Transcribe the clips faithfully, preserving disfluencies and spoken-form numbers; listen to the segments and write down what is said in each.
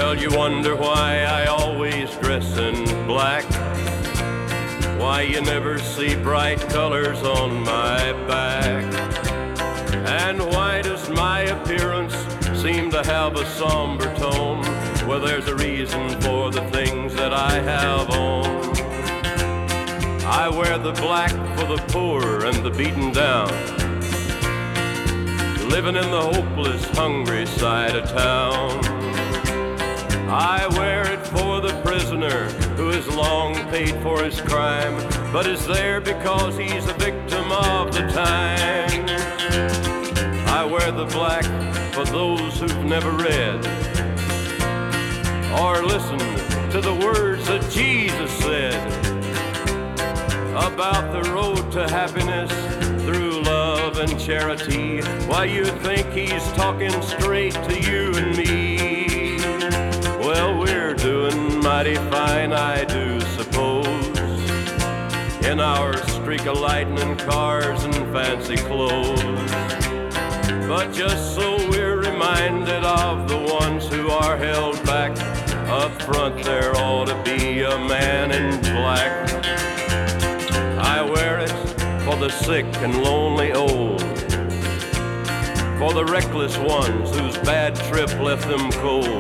Well, you wonder why I always dress in black, why you never see bright colors on my back, and why does my appearance seem to have a somber tone? Well, there's a reason for the things that I have on. I wear the black for the poor and the beaten down, living in the hopeless, hungry side of town. I wear it for the prisoner who has long paid for his crime, but is there because he's a victim of the times. I wear the black for those who've never read or listened to the words that Jesus said about the road to happiness through love and charity. Why, you think he's talking straight to you and me? Well, we're doing mighty fine, I do suppose, in our streak of lightning cars and fancy clothes. But just so we're reminded of the ones who are held back, up front there ought to be a man in black. I wear it for the sick and lonely old, for the reckless ones whose bad trip left them cold.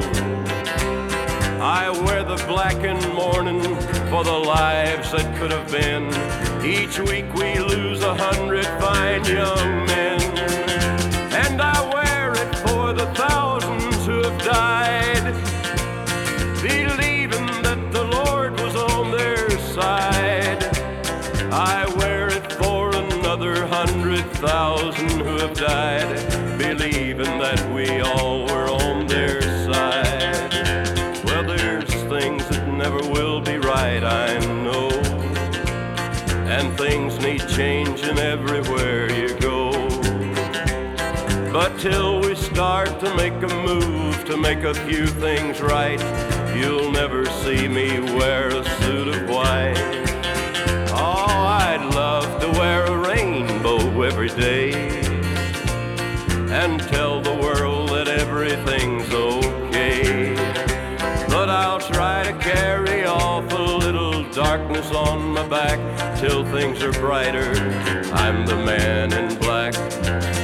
I wear the black in mourning for the lives that could have been. Each week we lose a hundred fine young men. And I wear it for the thousands who have died, believing that the Lord was on their side. I wear it for another hundred thousand who have died, believing that we all were on their side. Well, there's things that never will be right, I know, and things need changing everywhere you go. But till we start to make a move to make a few things right, you'll never see me wear a suit of white. Oh, I'd love to wear a rainbow every day and tell the world that everything's okay. But I'll try to carry off a little darkness on my back till things are brighter. I'm the man in black.